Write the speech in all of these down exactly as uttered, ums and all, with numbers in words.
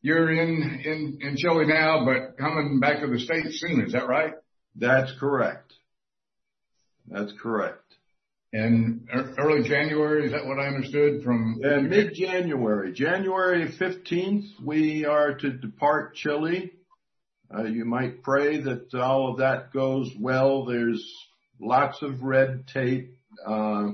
you're in, in, in Chile now, but coming back to the States soon. Is that right? That's correct. That's correct. And early January, is that what I understood from? Uh, mid-January. January fifteenth, we are to depart Chile. Uh, you might pray that all of that goes well. There's lots of red tape, uh,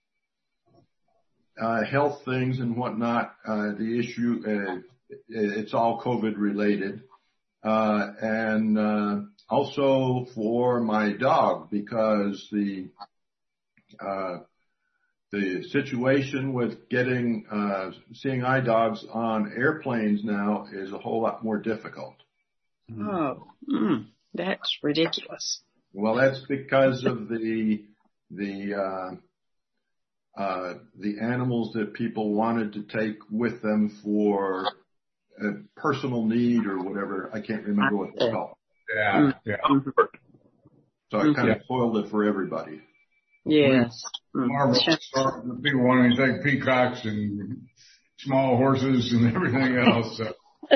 uh, health things and whatnot. Uh, the issue, uh, it's all COVID related. Uh, and, uh, also for my dog, because the, uh, the situation with getting, uh, seeing eye dogs on airplanes now is a whole lot more difficult. Oh, mm, that's ridiculous. Well, that's because of the, the, uh, uh, the animals that people wanted to take with them for a personal need or whatever. I can't remember what it's called. Yeah, yeah. So I kind of spoiled it for everybody. Yes. Marvel, the people wanting to take peacocks and small horses and everything else. So.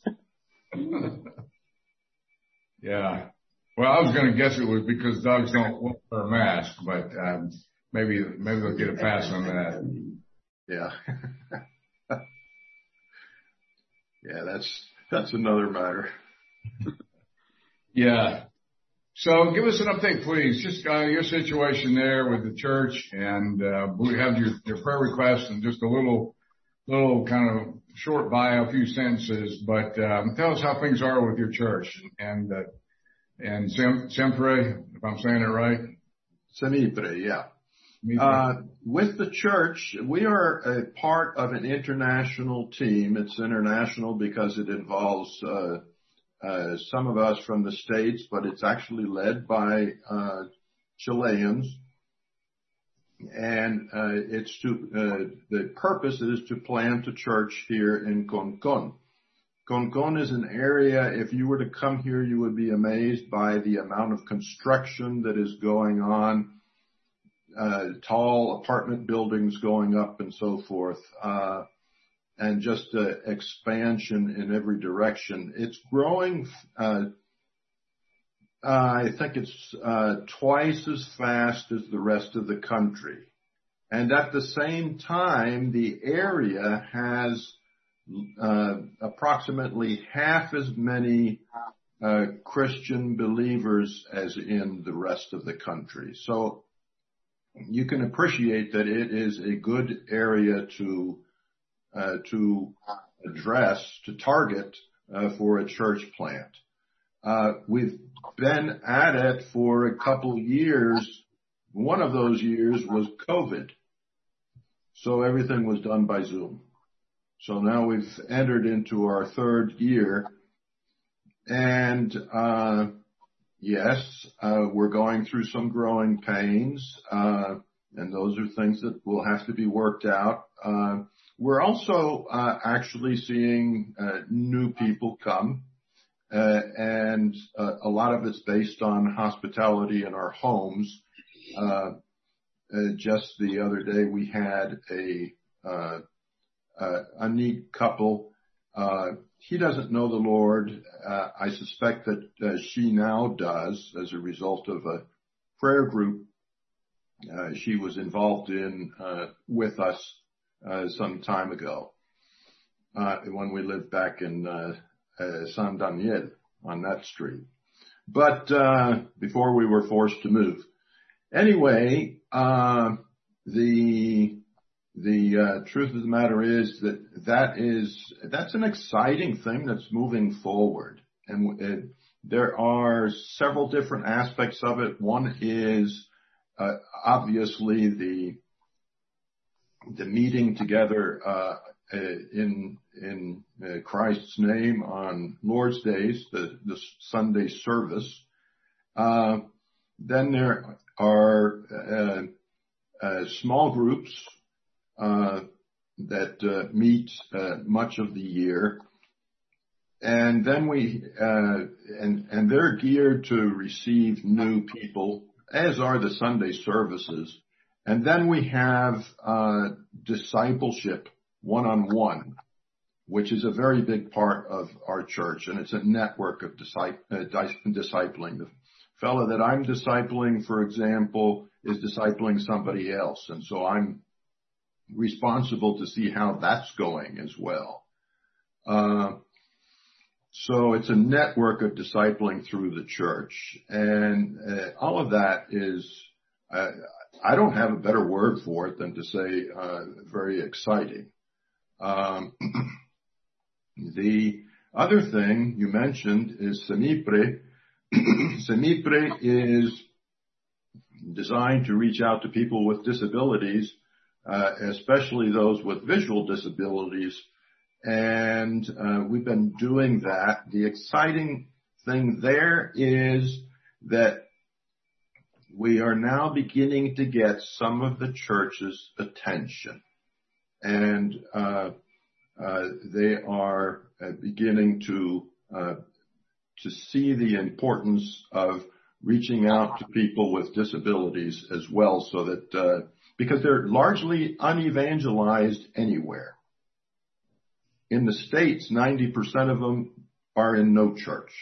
Yeah. Well, I was going to guess it was because dogs don't wear a mask, but um, maybe maybe they'll get a pass on that. Yeah. Yeah, that's that's another matter. Yeah. So give us an update, please. Just uh, your situation there with the church, and uh, we have your, your prayer requests and just a little, little kind of short bio, a few sentences. But um, tell us how things are with your church and uh, and sem- Sempre, if I'm saying it right. Sempre, yeah. Uh, with the church, we are a part of an international team. It's international because it involves uh, uh, some of us from the States, but it's actually led by uh, Chileans. And uh, it's to uh, the purpose is to plant a church here in Concon. Concon is an area, if you were to come here, you would be amazed by the amount of construction that is going on. Uh, tall apartment buildings going up and so forth, uh, and just uh, expansion in every direction. It's growing, uh, uh, I think it's uh, twice as fast as the rest of the country. And at the same time, the area has uh, approximately half as many uh, Christian believers as in the rest of the country. So you can appreciate that it is a good area to uh, to address, to target uh, for a church plant. Uh, we've been at it for a couple of years. One of those years was COVID, so everything was done by Zoom. So now we've entered into our third year, and uh yes, uh, we're going through some growing pains, uh, and those are things that will have to be worked out. Uh, we're also uh, actually seeing uh, new people come, uh, and uh, a lot of it's based on hospitality in our homes. Uh, uh, just the other day, we had a uh, uh, a neat couple. Uh, He doesn't know the Lord. Uh, I suspect that uh, she now does as a result of a prayer group uh, she was involved in uh, with us uh, some time ago uh, when we lived back in uh, uh, San Daniel on that street. But uh, before we were forced to move. Anyway, uh, the The uh, truth of the matter is that that is, that's an exciting thing that's moving forward. And it, there are several different aspects of it. One is uh, obviously the the meeting together uh, in in uh, Christ's name on Lord's Days, the, the Sunday service. Uh, then there are uh, uh, small groups Uh, that uh, meet uh, much of the year, and then we uh, and and they're geared to receive new people, as are the Sunday services. And then we have uh, discipleship one on one, which is a very big part of our church, and it's a network of discipling. The fellow that I'm discipling, for example, is discipling somebody else, and so I'm responsible to see how that's going as well. Uh, so it's a network of discipling through the church, and uh, all of that is, uh, I don't have a better word for it than to say uh, very exciting. Um, the other thing you mentioned is Semipre. Semipre is designed to reach out to people with disabilities, uh, especially those with visual disabilities. And uh, we've been doing that. The exciting thing there is that we are now beginning to get some of the church's attention. And uh, uh, they are uh, beginning to uh, to see the importance of reaching out to people with disabilities as well, so that uh, because they're largely unevangelized anywhere. In the States, ninety percent of them are in no church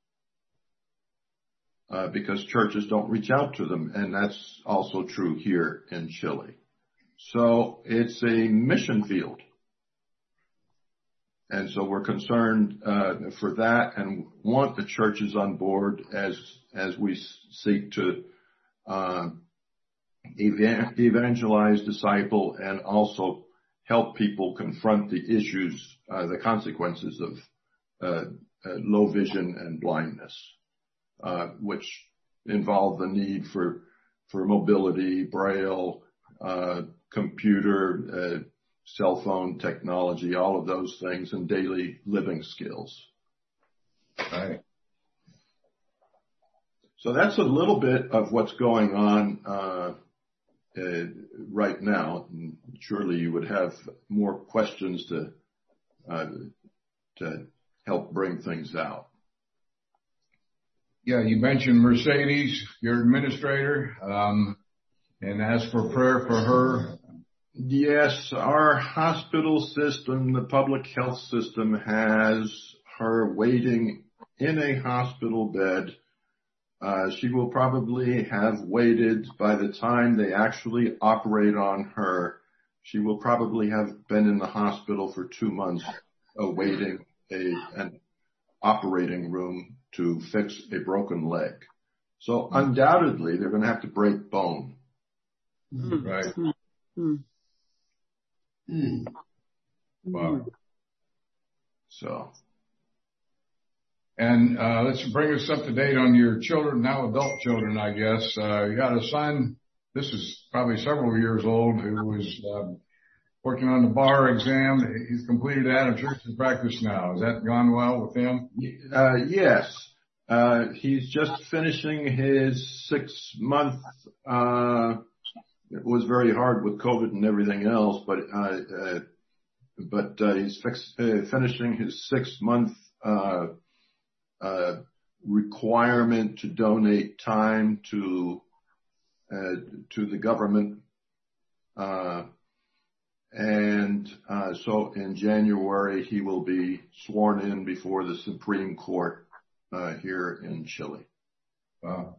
uh, because churches don't reach out to them, and that's also true here in Chile. So it's a mission field. And so we're concerned uh, for that and want the churches on board as as we seek to uh, evangelize, disciple, and also help people confront the issues, uh, the consequences of uh, uh, low vision and blindness, uh, which involve the need for for mobility, braille, uh, computer, uh, cell phone technology, all of those things, and daily living skills. Right. So that's a little bit of what's going on uh, uh, right now. And surely you would have more questions to uh, to help bring things out. Yeah, you mentioned Mercedes, your administrator, um, and asked for prayer for her. Yes, our hospital system, the public health system, has her waiting in a hospital bed. Uh, she will probably have waited by the time they actually operate on her. She will probably have been in the hospital for two months awaiting a, an operating room to fix a broken leg. So undoubtedly, they're going to have to break bone. Mm. Right. Mm. Mm. Wow. So. And uh, let's bring us up to date on your children, now adult children, I guess. Uh, you got a son, this is probably several years old, who was uh, working on the bar exam. He's completed that. I'm sure he's in practice now. Has that gone well with him? Uh, yes. Uh, he's just finishing his six-month, uh, it was very hard with COVID and everything else, but uh, uh, but uh, he's fix, uh, finishing his six-month uh Uh, requirement to donate time to uh, to the government, uh, and uh, so in January he will be sworn in before the Supreme Court uh, here in Chile. Wow.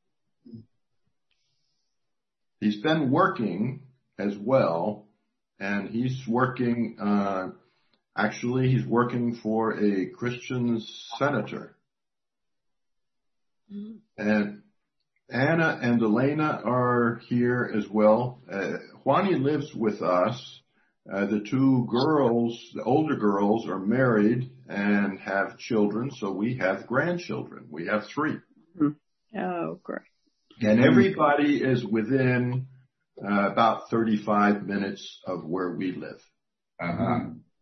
He's been working as well, and he's working. Uh, Actually, he's working for a Christian senator. Mm-hmm. And Anna and Elena are here as well. Uh, Juani lives with us. Uh, the two girls, the older girls, are married and have children, so we have grandchildren. We have three. Mm-hmm. Oh, great. And everybody is within uh, about thirty-five minutes of where we live. Uh-huh.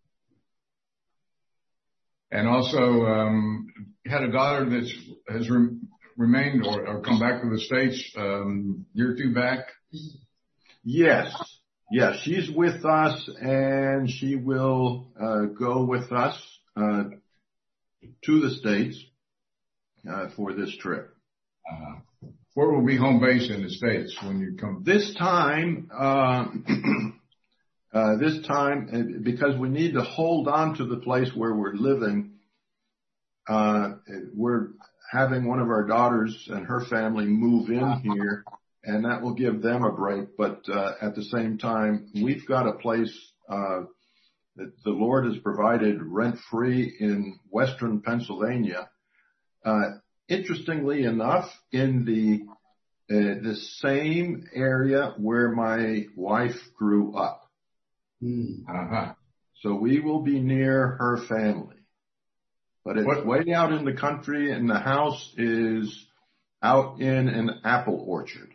And also, um, had a daughter that has re- remained or, or come back to the States um, year or two back. Yes, yes, she's with us, and she will uh, go with us uh, to the States uh, for this trip. Uh, where will be home base in the States when you come? This time, uh, uh, this time, because we need to hold on to the place where we're living, uh, we're having one of our daughters and her family move in here, and that will give them a break. But uh, at the same time, we've got a place uh, that the Lord has provided rent-free in western Pennsylvania. Uh, interestingly enough, in the uh, the same area where my wife grew up. Uh-huh. So we will be near her family. But it's What? way out in the country, and the house is out in an apple orchard.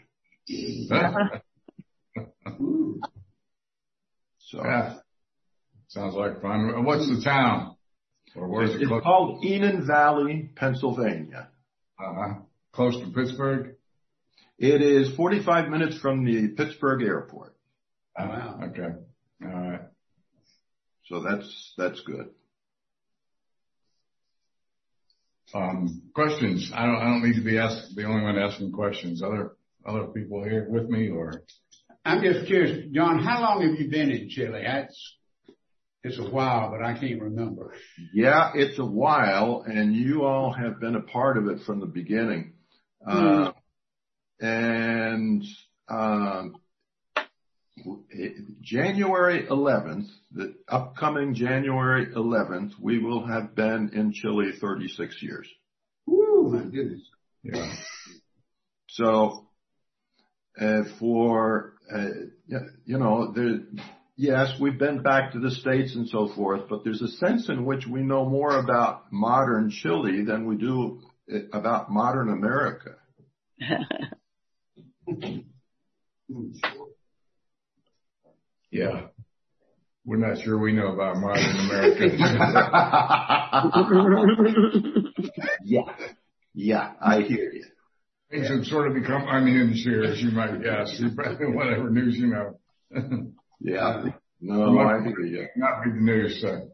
So Yeah. Sounds like fun. What's the town? Or where's it it's close? called Enon Valley, Pennsylvania. Uh-huh. Close to Pittsburgh? It is forty-five minutes from the Pittsburgh airport. Wow. Okay. All right. So that's, that's good. Um, questions? I don't, I don't need to be asked, the only one asking questions. Other, other people here with me or? I'm just curious, John, how long have you been in Chile? That's, it's a while, but I can't remember. Yeah, it's a while, and you all have been a part of it from the beginning. Uh, and, um, January eleventh, the upcoming January eleventh, we will have been in Chile thirty-six years. Woo, my goodness. Yeah. So, uh, for, uh, you know, there, yes, we've been back to the States and so forth, but there's a sense in which we know more about modern Chile than we do about modern America. Yeah. We're not sure we know about modern America. Yeah. Yeah, I hear you. Things have sort of become onions here, as you might guess. Whatever news you know. Yeah. No, I hear you. Not read the news, so.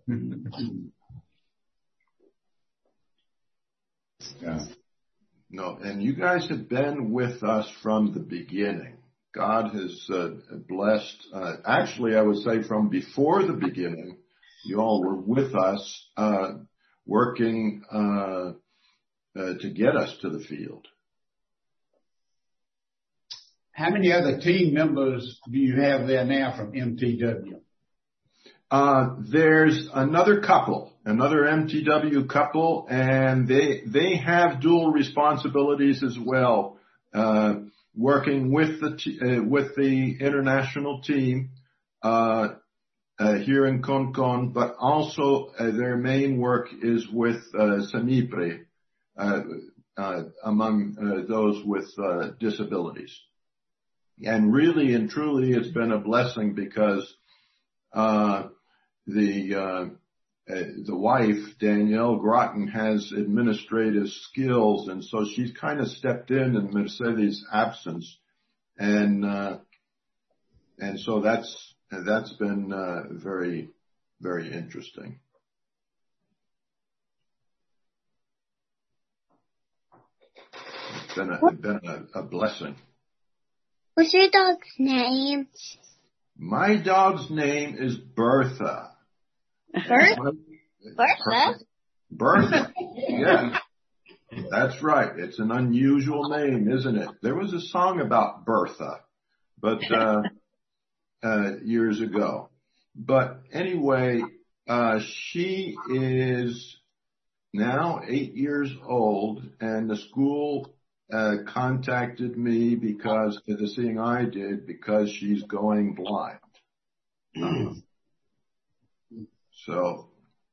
Yeah. No, and you guys have been with us from the beginning. God has uh, blessed, uh, actually I would say from before the beginning, you all were with us, uh, working, uh, uh, to get us to the field. How many other team members do you have there now from M T W? Uh, there's another couple, another M T W couple, and they, they have dual responsibilities as well, uh, working with the, t- uh, with the international team, uh, uh, here in Concon, but also uh, their main work is with, uh, Semipre, uh, uh, among uh, those with, uh, disabilities. And really and truly it's been a blessing because, uh, the, uh, uh, the wife, Danielle Groton, has administrative skills, and so she's kind of stepped in in Mercedes' absence, and uh, and so that's that's been uh, very very interesting. It's been a been a, a blessing. What's your dog's name? My dog's name is Bertha. Bertha? Bertha? Bertha. Yeah. That's right. It's an unusual name, isn't it? There was a song about Bertha, but, uh, uh, years ago. But anyway, uh, she is now eight years old, and the school, uh, contacted me because, the seeing I did, because she's going blind. Um, so,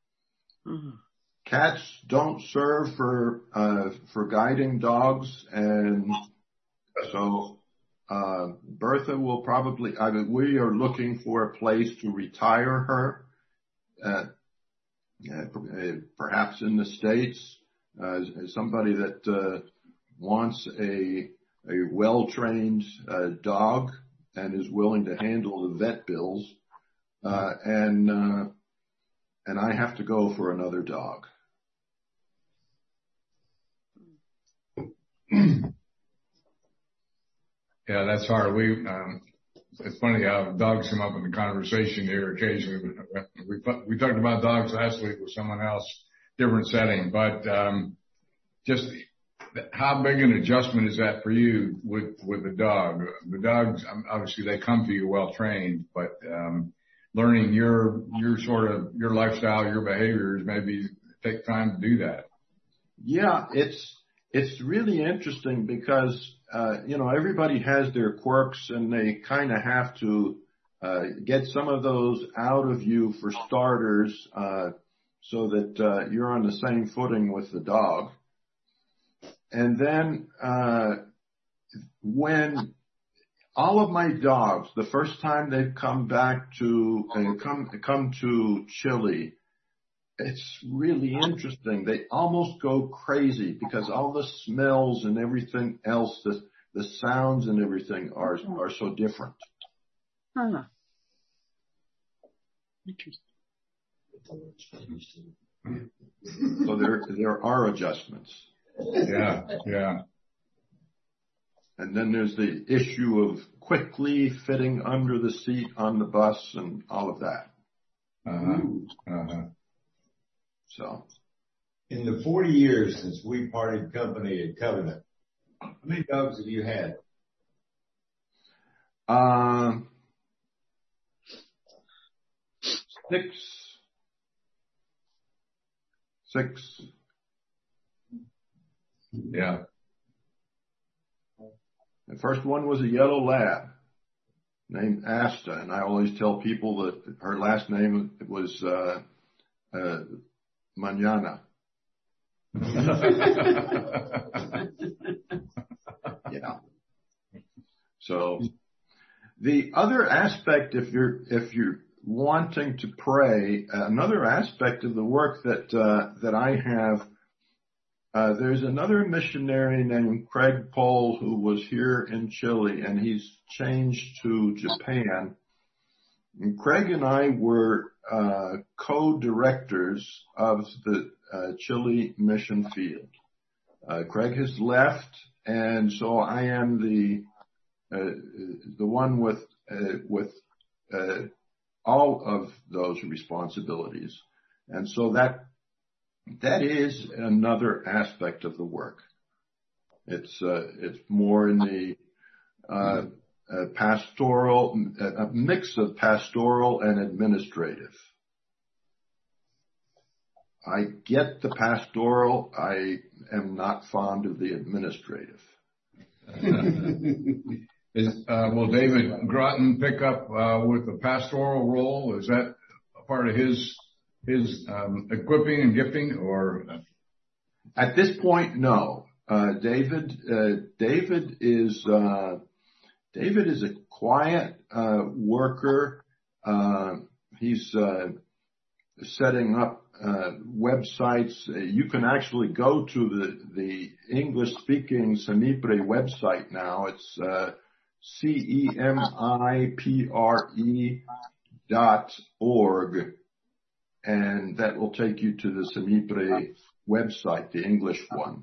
cats don't serve for, uh, for guiding dogs, and so, uh, Bertha will probably, I mean, we are looking for a place to retire her, uh, uh perhaps in the States, uh, somebody that, uh, wants a, a well-trained, uh, dog and is willing to handle the vet bills, uh, and, uh, and I have to go for another dog. Yeah, that's hard. We, um, it's funny how dogs come up in the conversation here occasionally. We, we talked about dogs last week with someone else, different setting, but, um, just how big an adjustment is that for you with, with the dog? The dogs, obviously they come to you well trained, but, um, learning your, your sort of, your lifestyle, your behaviors, maybe take time to do that. Yeah, it's, it's really interesting because, uh, you know, everybody has their quirks and they kind of have to, uh, get some of those out of you for starters, uh, so that, uh, you're on the same footing with the dog. And then, uh, when all of my dogs, the first time they've come back to, uh, come, come to Chile, it's really interesting. They almost go crazy because all the smells and everything else, the, the sounds and everything are, are so different. Huh. Interesting. So there, there are adjustments. Yeah, yeah. And then there's the issue of quickly fitting under the seat on the bus and all of that. Uh-huh. Uh-huh. So. In the forty years since we parted company at Covenant, how many dogs have you had? Um, six. Six. Yeah. The first one was a yellow lab named Asta, and I always tell people that her last name was uh, uh, Mañana. Yeah. So the other aspect, if you're if you're wanting to pray, another aspect of the work that uh, that I have. Uh, there's another missionary named Craig Pohl who was here in Chile, and he's changed to Japan. And Craig and I were uh, co-directors of the uh, Chile mission field. Uh, Craig has left, and so I am the uh, the one with uh, with uh, all of those responsibilities, and so that. That is another aspect of the work. It's uh, it's more in the uh, uh, pastoral, a mix of pastoral and administrative. I get the pastoral. I am not fond of the administrative. Is, uh, will David Groton pick up uh, with the pastoral role? Is that a part of his? His um, equipping and gifting, or at this point, no. Uh, David, uh, David is uh, David is a quiet uh, worker. Uh, he's uh, setting up uh, websites. Uh, you can actually go to the the English-speaking Semipre website now. It's uh, C E M I P R E dot org. And that will take you to the Semipre website, the English one.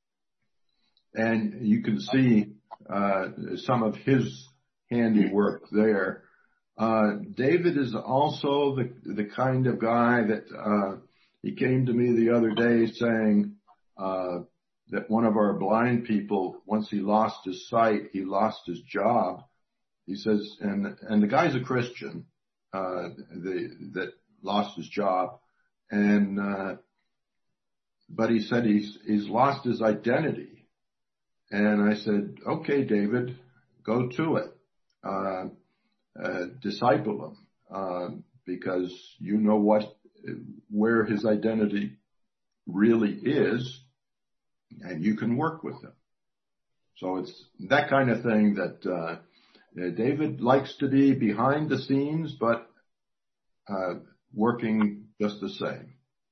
And you can see uh, some of his handiwork there. Uh, David is also the the kind of guy that uh, he came to me the other day saying uh, that one of our blind people, once he lost his sight, he lost his job. He says, and and the guy's a Christian, uh, the that. lost his job, and uh, but he said he's he's lost his identity, and I said, okay, David, go to it, uh, uh, disciple him, uh, because you know what where his identity really is, and you can work with him. So it's that kind of thing that uh, David likes to be behind the scenes, but uh, working just the same.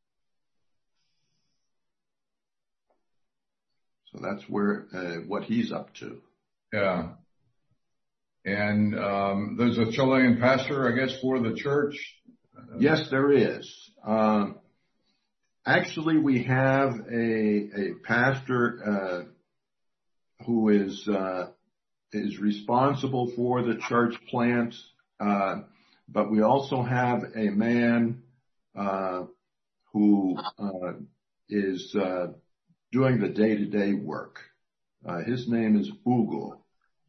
So that's where uh, what he's up to. Yeah. And um, there's a Chilean pastor, I guess, for the church. Yes, there is. Um, actually, we have a a pastor uh, who is uh, is responsible for the church plant, uh, but we also have a man uh, who uh, is uh, doing the day-to-day work. Uh, his name is Hugo.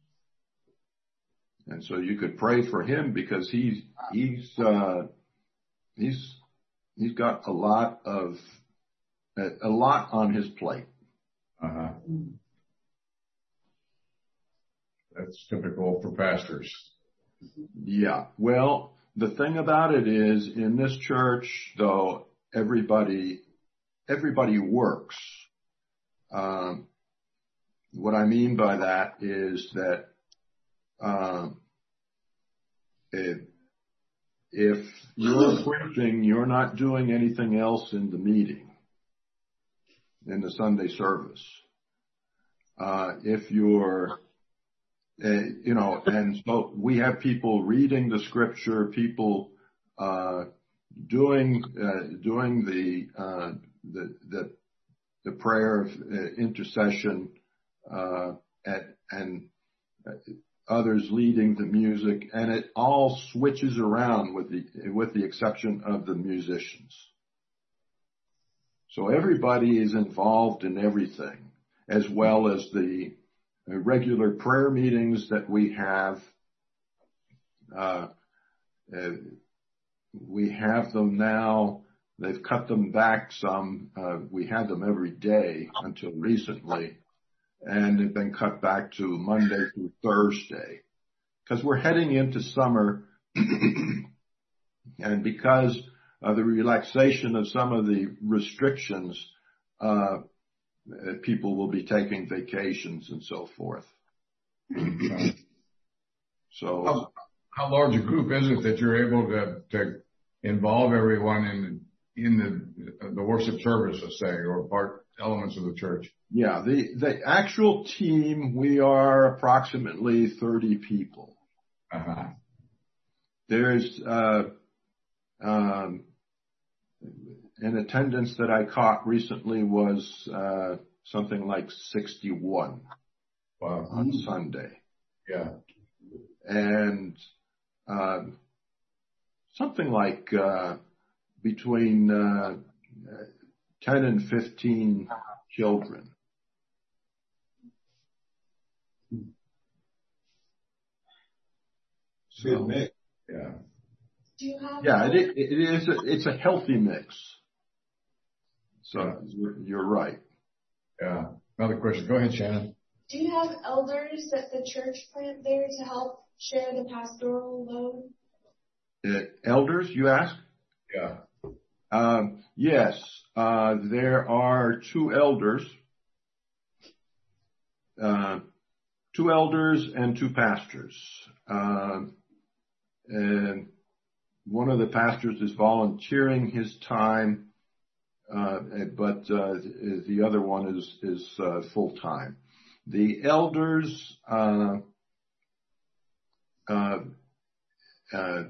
And so you could pray for him because he's, he's, uh, he's, he's got a lot of, a, a lot on his plate. Uh-huh. That's typical for pastors. Yeah. Well, the thing about it is in this church, though, everybody, everybody works. Um, what I mean by that is that Um, if, if you're preaching, you're not doing anything else in the meeting, in the Sunday service. Uh, if you're, uh, you know, and so we have people reading the scripture, people, uh, doing, uh, doing the, uh, the, the, the prayer of uh, intercession, uh, at, and, uh, others leading the music, and it all switches around with the, with the exception of the musicians. So everybody is involved in everything, as well as the regular prayer meetings that we have. Uh, uh, we have them now. They've cut them back some. Uh, we had them every day until recently. And they've been cut back to Monday through Thursday because we're heading into summer and because of the relaxation of some of the restrictions, uh, people will be taking vacations and so forth. So how, how large a group is it that you're able to, to involve everyone in, in the, the worship service, let's say, or part elements of the church? Yeah, the, the actual team, we are approximately thirty people. Uh-huh. There's, uh, um, an attendance that I caught recently was, uh, something like sixty-one. Wow. On Sunday. Yeah. And, uh, something like, uh, between, uh, ten and fifteen children. Good mix. Yeah. Do you have? Yeah, it, it is. A, it's a healthy mix. So Yeah. you're, you're right. Yeah. Another question. Go ahead, Shannon. Do you have elders at the church plant there to help share the pastoral load? Uh, elders, you ask? Yeah. Um, yes, uh, there are two elders, uh, two elders and two pastors. Um, and one of the pastors is volunteering his time, uh, but uh, the other one is is uh, full time. The elders, uh, uh, uh,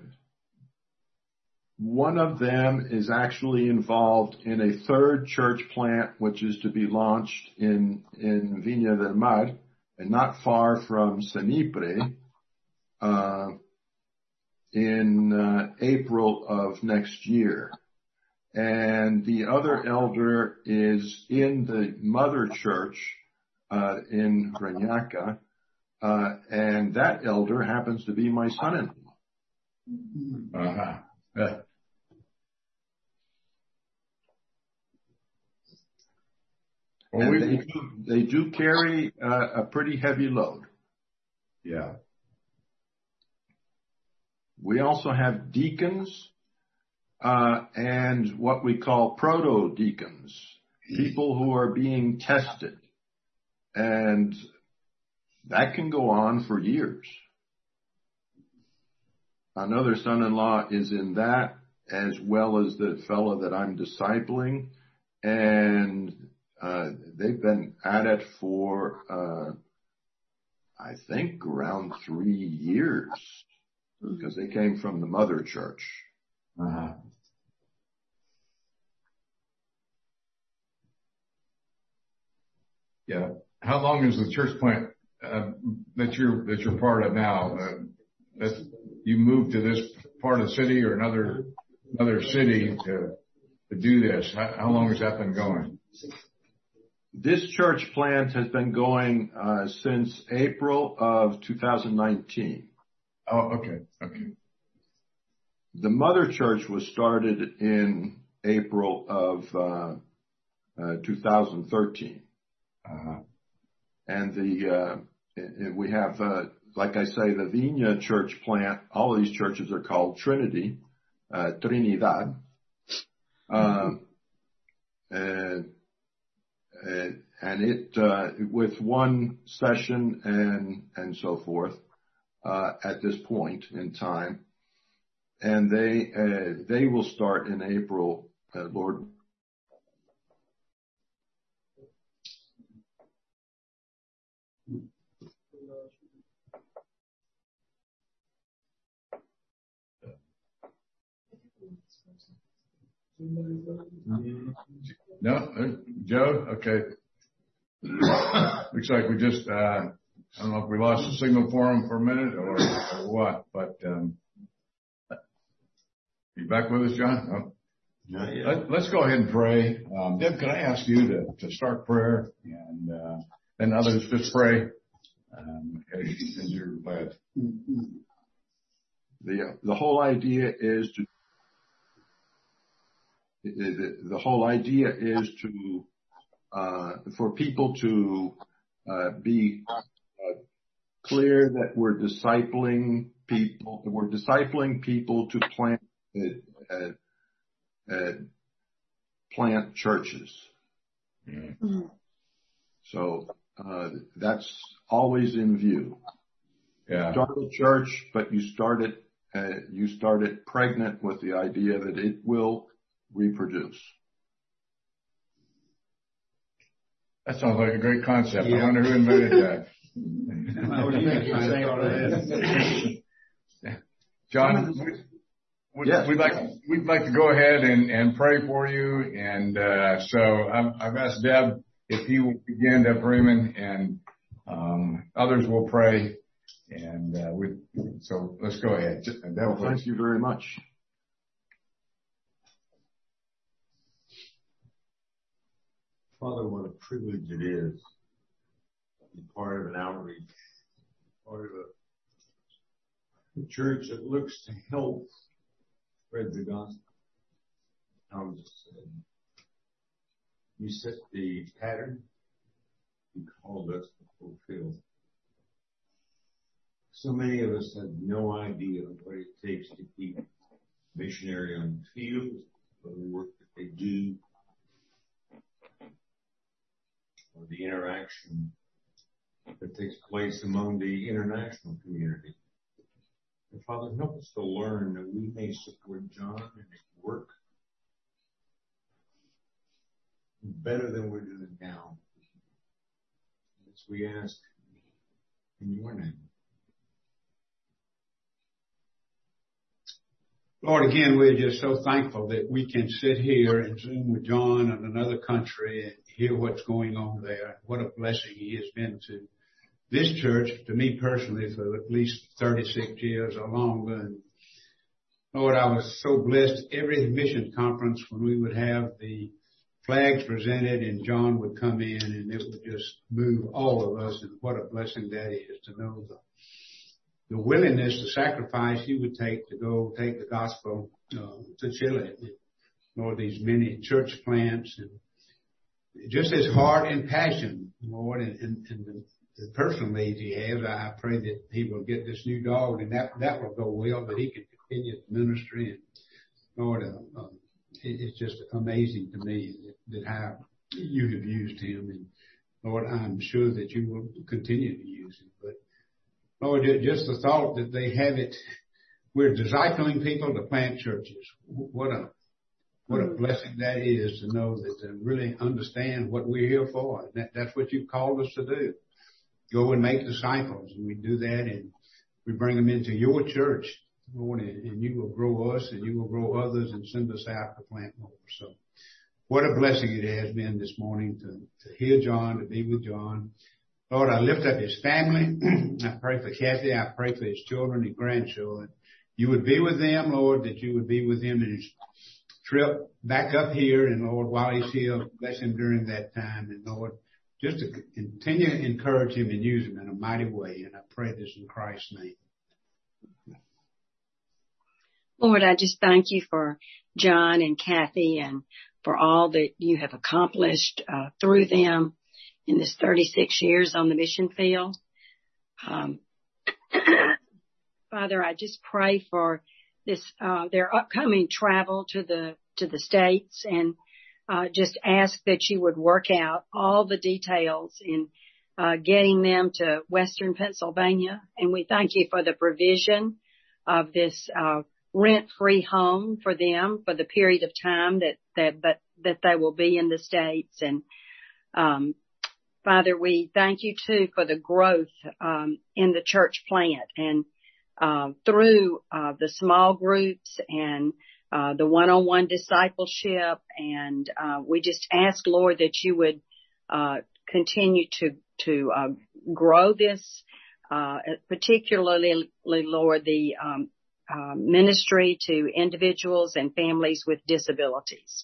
one of them is actually involved in a third church plant, which is to be launched in in Viña del Mar, and not far from Cenipre, uh, in uh, April of next year. And the other elder is in the mother church uh, in Reñaca, uh, and that elder happens to be my son-in-law. Uh-huh. Yeah. Well, And we, they do, they do carry uh, a pretty heavy load. yeah. We also have deacons uh, and what we call proto-deacons, people who are being tested. And that can go on for years. Another son-in-law is in that, as well as the fellow that I'm discipling. And uh, they've been at it for, uh, I think, around three years. Because they came from the mother church. Uh-huh. Yeah. How long is the church plant uh, that you're that you're part of now. Uh, that's, you moved to this part of the city or another another city to to do this. How, how long has that been going? This church plant has been going uh, since April of two thousand nineteen. Oh, okay, okay. The mother church was started in April of uh, uh, two thousand thirteen. Uh-huh. And the uh, we have, uh, like I say, the Viña church plant. All of these churches are called Trinity, uh, Trinidad. Uh, and, and it, uh, with one session and, and so forth, uh, at this point in time. And they, uh, they will start in April, uh, Lord. No, uh, Joe? Okay. Looks like we just, uh, I don't know if we lost the signal for him for a minute or, or what, but, um, you back with us, John? Oh. Not yet. Let, let's go ahead and pray. Um, Deb, can I ask you to, to start prayer and, uh, then others just pray, um, as, you, as you're led. The, the whole idea is to The, the whole idea is to, uh, for people to, uh, be uh, clear that we're discipling people, that we're discipling people to plant, uh, uh, plant churches. Mm-hmm. So, uh, that's always in view. Yeah. Start a church, but you start it, uh, you start it pregnant with the idea that it will reproduce. That sounds like a great concept. Yeah. I wonder who invented that. I was thinking the same thought of that. John, we'd, Yes. we'd like we'd like to go ahead and, and pray for you. And uh, so I'm, I've asked Deb if he will begin, Deb Freeman, and um, others will pray. And uh, we so let's go ahead. Deb, Well, thank you very much. Father, what a privilege it is to be part of an outreach, part of a, a church that looks to help spread the gospel. Thomas said, you set the pattern, you called us to fulfill. So many of us have no idea what it takes to keep missionary on the field, or the work that they do, or the interaction that takes place among the international community. And Father, help us to learn that we may support John and his work better than we're doing now. As we ask in your name. Lord, again, we're just so thankful that we can sit here and Zoom with John in another country and hear what's going on there. What a blessing he has been to this church, to me personally, for at least thirty-six years or longer. And Lord, I was so blessed every mission conference when we would have the flags presented and John would come in and it would just move all of us. And what a blessing that is to know the the willingness, the sacrifice he would take to go take the gospel uh, to Chile. Lord, these many church plants and just his heart and passion, Lord, and, and, and the, the personal needs he has. I pray that he will get this new dog and that, that will go well, that he can continue his ministry. And Lord, uh, uh, it, it's just amazing to me that, that how you have used him. And Lord, I'm sure that you will continue to use him. But Lord, just the thought that they have it, we're discipling people to plant churches. What a, what a blessing that is to know that to really understand what we're here for. And that, that's what you've called us to do. Go and make disciples. And we do that and we bring them into your church, Lord, and, and you will grow us and you will grow others and send us out to plant more. So what a blessing it has been this morning to, to hear John, to be with John. Lord, I lift up his family. I pray for Kathy. I pray for his children and grandchildren. You would be with them, Lord, that you would be with him in his trip back up here. And Lord, while he's here, bless him during that time. And Lord, just to continue to encourage him and use him in a mighty way. And I pray this in Christ's name. Lord, I just thank you for John and Kathy and for all that you have accomplished uh, through them in this thirty-six years on the mission field. Um, Father, I just pray for this, uh, their upcoming travel to the, to the States, and, uh, just ask that you would work out all the details in, uh, getting them to Western Pennsylvania. And we thank you for the provision of this, uh, rent-free home for them for the period of time that, that, that, that they will be in the States. And, um, Father, we thank you too for the growth, um, in the church plant and, Uh, through, uh, the small groups and, uh, the one-on-one discipleship. And, uh, we just ask, Lord, that you would, uh, continue to, to, uh, grow this, uh, particularly, Lord, the, um, uh, ministry to individuals and families with disabilities.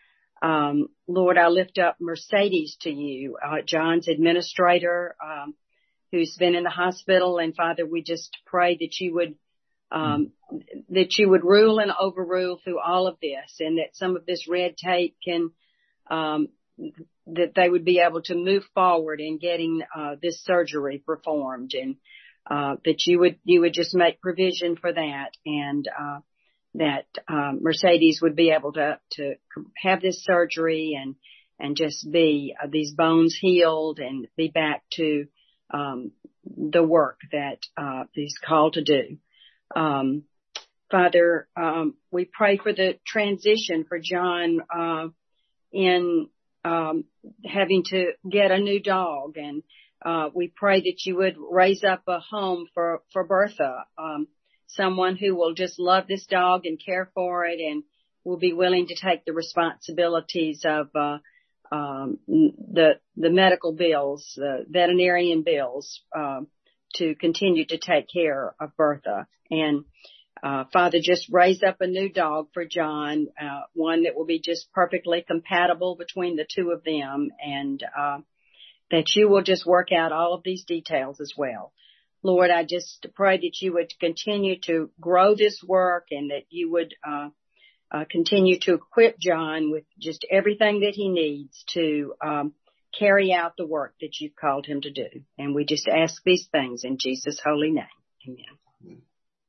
Um, Lord, I lift up Mercedes to you, uh, John's administrator, um, who's been in the hospital. And Father, we just pray that you would, um, that you would rule and overrule through all of this, and that some of this red tape can, um, that they would be able to move forward in getting, uh, this surgery performed, and, uh, that you would, you would just make provision for that, and, uh, that, um, Mercedes would be able to, to have this surgery and, and just be, uh, these bones healed and be back to, Um, the work that, uh, he's called to do. Um, Father, um, we pray for the transition for John, uh, in, um, having to get a new dog. And, uh, we pray that you would raise up a home for, for Bertha, um, someone who will just love this dog and care for it and will be willing to take the responsibilities of, uh, Um, the, the medical bills, the veterinarian bills, um, to continue to take care of Bertha. And, uh, Father, just raise up a new dog for John, uh, one that will be just perfectly compatible between the two of them, and, uh, that you will just work out all of these details as well. Lord, I just pray that you would continue to grow this work, and that you would, uh, Uh, continue to equip John with just everything that he needs to um, carry out the work that you've called him to do. And we just ask these things in Jesus' holy name. Amen.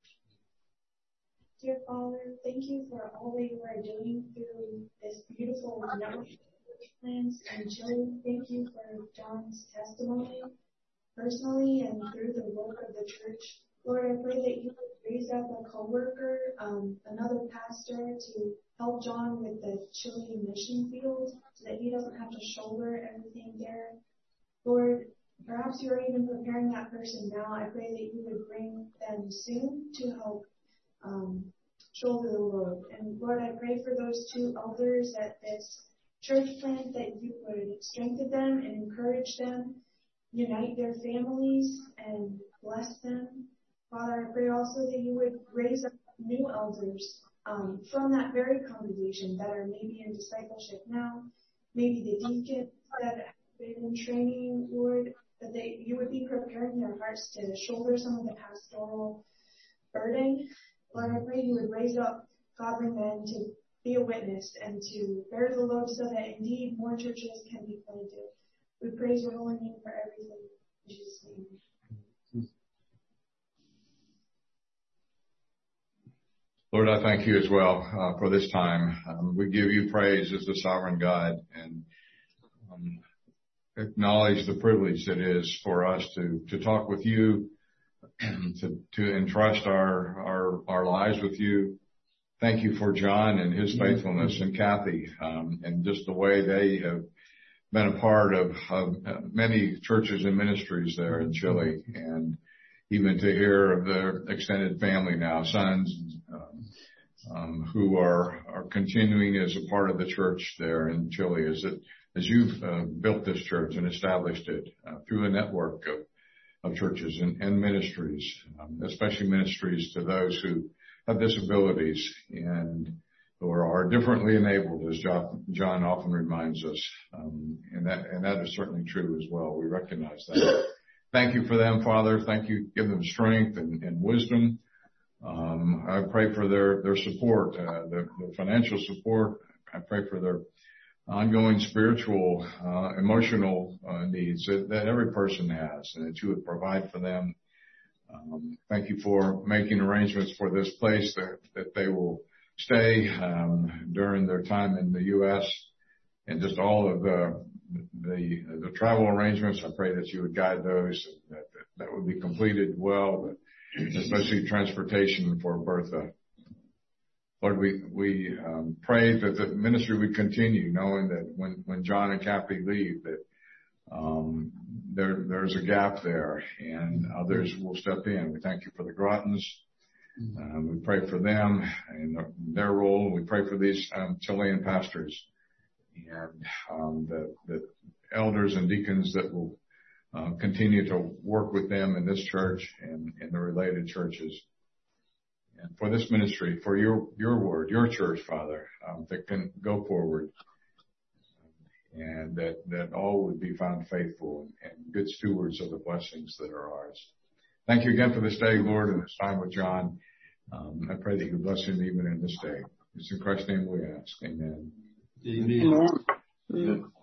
Dear Father, thank you for all that you are doing through this beautiful network of church plants in Chile. Thank you for John's testimony personally and through the work of the church. Lord, I pray that you would raise up a coworker, um, another pastor, to help John with the Chile mission field so that he doesn't have to shoulder everything there. Lord, perhaps you are even preparing that person now. I pray that you would bring them soon to help um, shoulder the load. And Lord, I pray for those two elders at this church plant that you would strengthen them and encourage them, unite their families, and bless them. Father, I pray also that you would raise up new elders um, from that very congregation that are maybe in discipleship now, maybe the deacons that have been in training, Lord, that they, you would be preparing their hearts to shoulder some of the pastoral burden. Lord, I pray you would raise up godly men to be a witness and to bear the load so that indeed more churches can be planted. We praise your holy name for everything. In Jesus' name. Lord, I thank you as well uh, for this time. Um, we give you praise as the sovereign God, and um, acknowledge the privilege that is for us to, to talk with you, and to, to entrust our, our, our lives with you. Thank you for John and his faithfulness, and Kathy, um, and just the way they have been a part of, of many churches and ministries there in Chile, and even to hear of their extended family now, sons, um, um, who are, are continuing as a part of the church there in Chile, as it as you've uh, built this church and established it uh, through a network of, of churches and, and ministries, um, especially ministries to those who have disabilities and or are differently enabled, as John, John often reminds us. Um, and that, and that is certainly true as well. We recognize that. Thank you for them, Father. Thank you. Give them strength and, and wisdom. Um, I pray for their, their support, uh, their, their financial support. I pray for their ongoing spiritual, uh, emotional, uh, needs that, that every person has, and that you would provide for them. Um, thank you for making arrangements for this place that, that they will stay, um, during their time in the U S and just all of the, the, the travel arrangements. I pray that you would guide those, that, that, that would be completed well, but especially transportation for Bertha. Lord, we, we, um, pray that the ministry would continue, knowing that when, when John and Kathy leave, that, um, there, there's a gap there and others will step in. We thank you for the Grottons. Um, we pray for them and their role. We pray for these, um, Chilean pastors and, um, the, the elders and deacons that will, uh, continue to work with them in this church and in the related churches. And for this ministry, for your, your word, your church, Father, um, that can go forward and that, that all would be found faithful and, and good stewards of the blessings that are ours. Thank you again for this day, Lord, and this time with John. Um, I pray that you bless him even in this day. It's in Christ's name we ask. Amen. Amen. Amen.